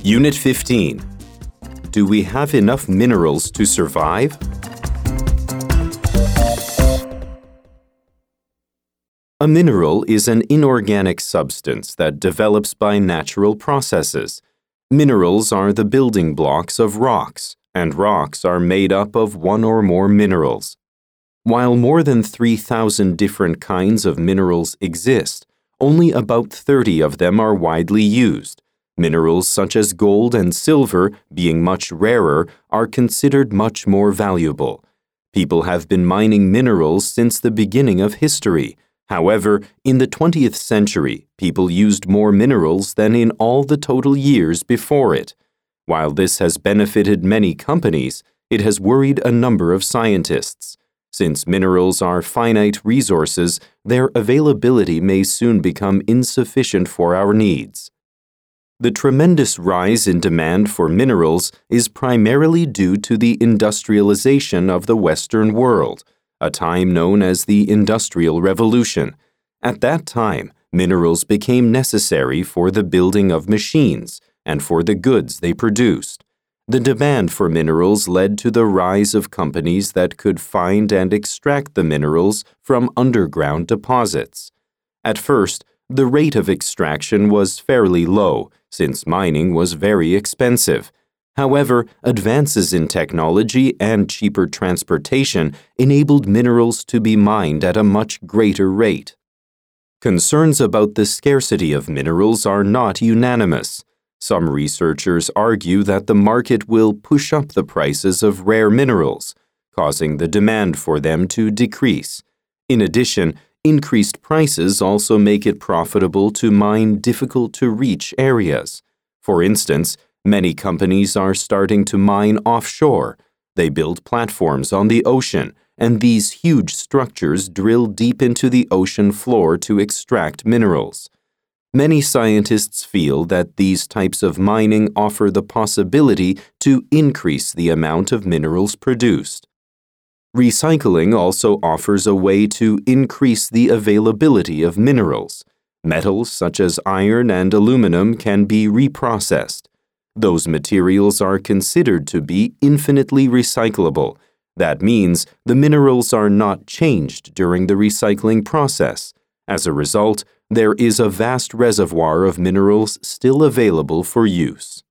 Unit 15. Do we have enough minerals to survive? A mineral is an inorganic substance that develops by natural processes. Minerals are the building blocks of rocks, and rocks are made up of one or more minerals. While more than 3,000 different kinds of minerals exist, only about 30 of them are widely used. Minerals such as gold and silver, being much rarer, are considered much more valuable. People have been mining minerals since the beginning of history. However, in the 20th century, people used more minerals than in all the total years before it. While this has benefited many companies, it has worried a number of scientists. Since minerals are finite resources, their availability may soon become insufficient for our needs. The tremendous rise in demand for minerals is primarily due to the industrialization of the Western world, a time known as the Industrial Revolution. At that time, minerals became necessary for the building of machines and for the goods they produced. The demand for minerals led to the rise of companies that could find and extract the minerals from underground deposits. At first, the rate of extraction was fairly low, since mining was very expensive. However, advances in technology and cheaper transportation enabled minerals to be mined at a much greater rate. Concerns about the scarcity of minerals are not unanimous. Some researchers argue that the market will push up the prices of rare minerals, causing the demand for them to decrease. In addition, increased prices also make it profitable to mine difficult-to-reach areas. For instance, many companies are starting to mine offshore. They build platforms on the ocean, and these huge structures drill deep into the ocean floor to extract minerals. Many scientists feel that these types of mining offer the possibility to increase the amount of minerals produced. Recycling also offers a way to increase the availability of minerals. Metals such as iron and aluminum can be reprocessed. Those materials are considered to be infinitely recyclable. That means the minerals are not changed during the recycling process. As a result, there is a vast reservoir of minerals still available for use.